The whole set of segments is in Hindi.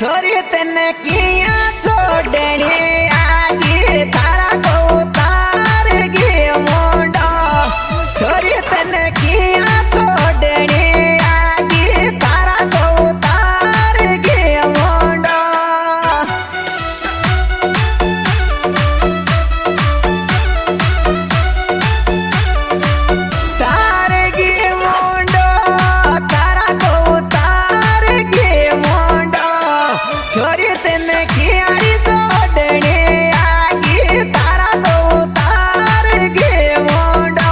छोरी तने किया छोड़नी आगे थारा को उतार गे मुंडो छोरी तने किया छोड़नी आगे थारा को उतार गे मुंडो तार गे मुंडो थारा को उतार गे मुंडो छोरी तने कियारी छोड़नी आगे तारा को उतार गे मुंडो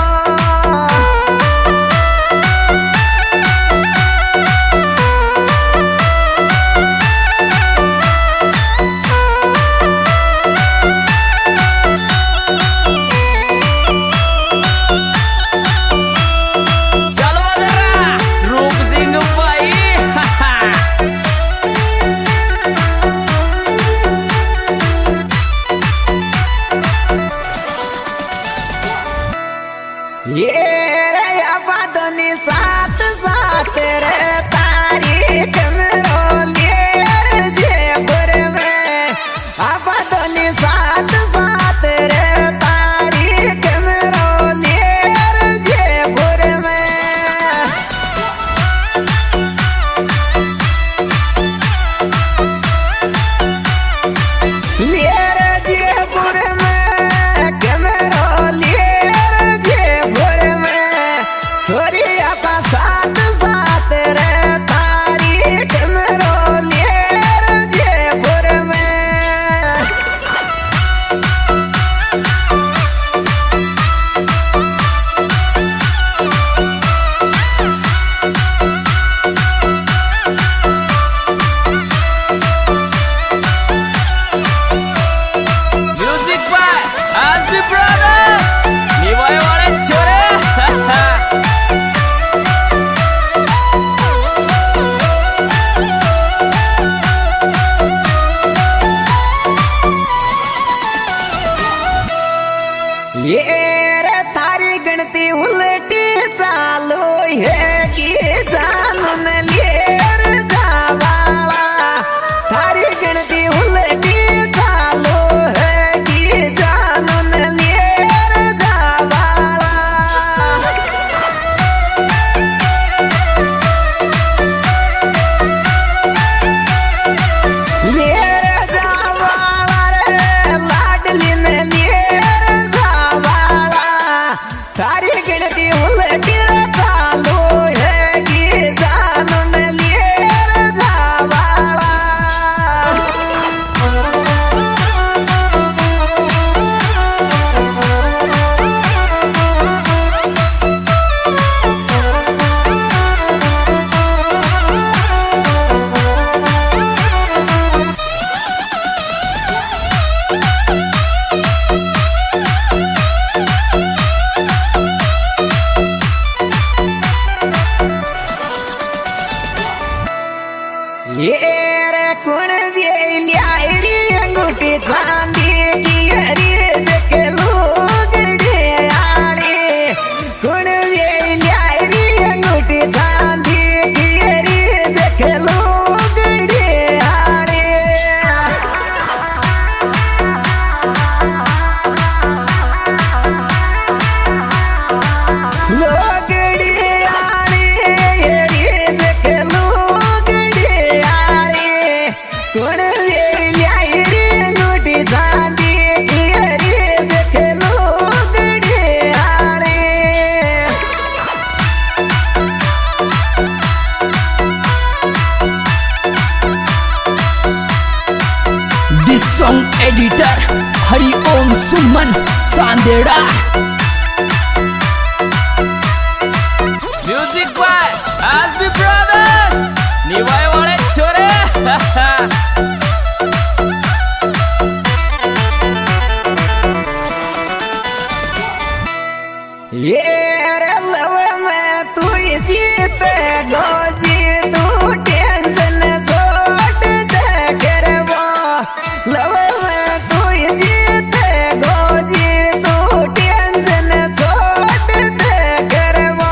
चलो जरा रूप सिंह भाई ये रे आबादनी साथ साथ रे तारीख में रोलिए रे जयपुर में आबादनी साथ साथ रे तारीख में रोलिए रे जयपुर में लिए रे जयपुर में कैमरा लिए रे जयपुर में छोरी आपा साथ साथ रे तारीख में रोलिए रे जयपुर में म्यूजिक बाय आसबी ब्रदर्स निभाए वाले छोरे ये रे थारी गणती उलटी चालू है कि जानन लेर जावाला थारी गणती उलटी चालू है कि जानन लेर जावाला लेर जावाला रे लाडली ने लेर जावाला थारी गिनती उलटी चालू है कि जानन लेर जावाला ये रे कुण वेल्यारी अंगूठी चांदी की हरी जके लुगड़ी आली कुण वेल्यारी अंगूठी चांदी की हरी जके लुगड़ी आली लुगड़ी आली हरी जके लुगड़ी आली कुण वेल्यारी अंगूठी चांदी की हरी जके लुगड़ी आली this song editor Hariom Suman Sandera music by SB brothers निभाए वाले छोरे ये रे लव में तू जीत गोजी तू टेंशन छोड़ दे करवा लव में तू जीत गोजी तू टेंशन छोड़ दे करवा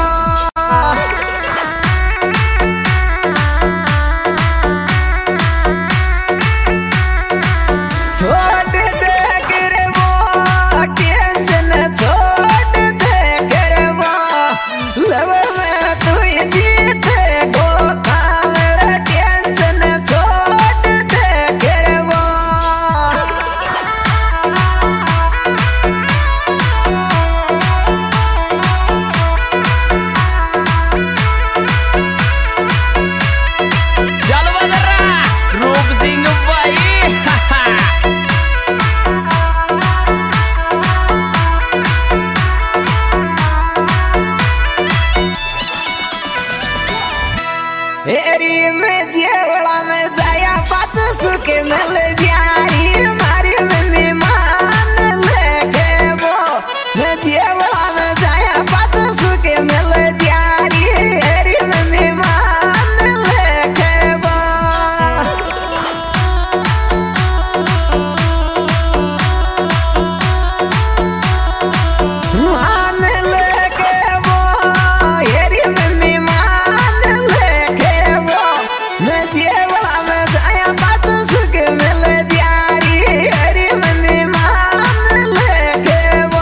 मिल जारी मारी मम्मी मान लेके वो मैं जेवला में जाया बात सुके मिल जारी हेरी मम्मी मान लेके वो मान लेके वो हेरी मम्मी मान लेके वो मैं जेवला में जाया बात सुके मिल जारी हेरी मम्मी मान लेके वो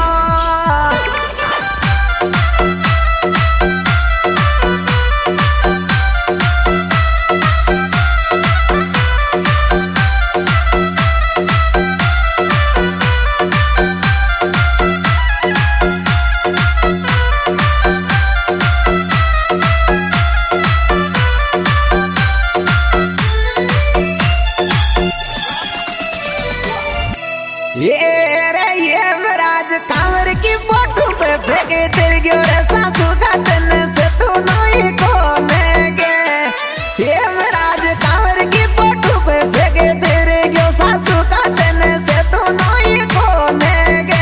ये महाराज कांवर की फोटो पे फेंके तेरे गयो रे सासू का तन से तू नहीं कोने गे ये महाराज कांवर की फोटो पे फेंके तेरे गयो सासू का तन से तू नहीं कोने गे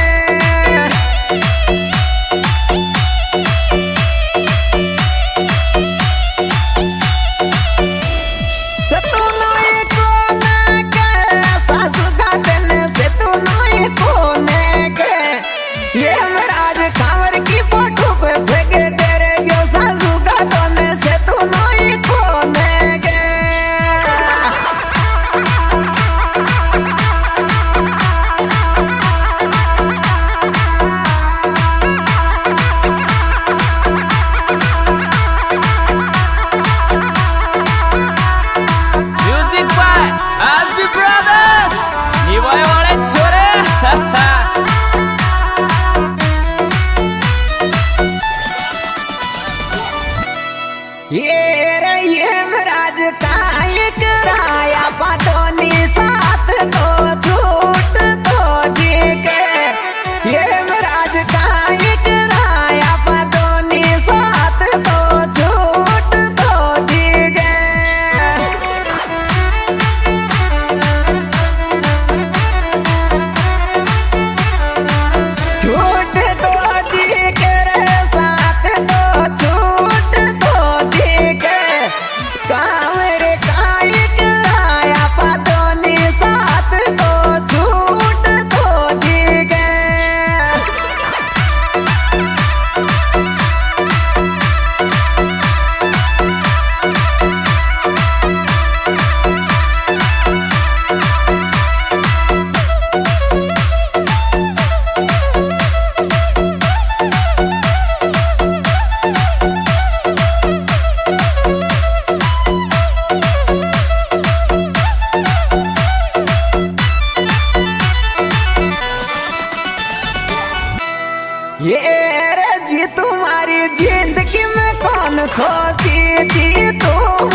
से तू नहीं कोने गे सासू का तन से तू नहीं कोने गे ये महाराज कांवर की फोटो पे फेंके तेरे गयो सासू का तन से तू नहीं कोने गे म्यूजिक बाय एसबी ब्रदर्स निवाय वाले छोरे ये महाराज काहे कराया पातोनी साथ तो झूठ तो जी के ये महाराज काहे कराया पातोनी साथ तो झूठ तो जी के झूठ तो दी के रे साथ तो झूठ तो दी के कांवर कायक आया पातोनी साथ तो झूठ तो दी के ये रे जी तुम्हारी जिंदगी में कौन सोची थी तुम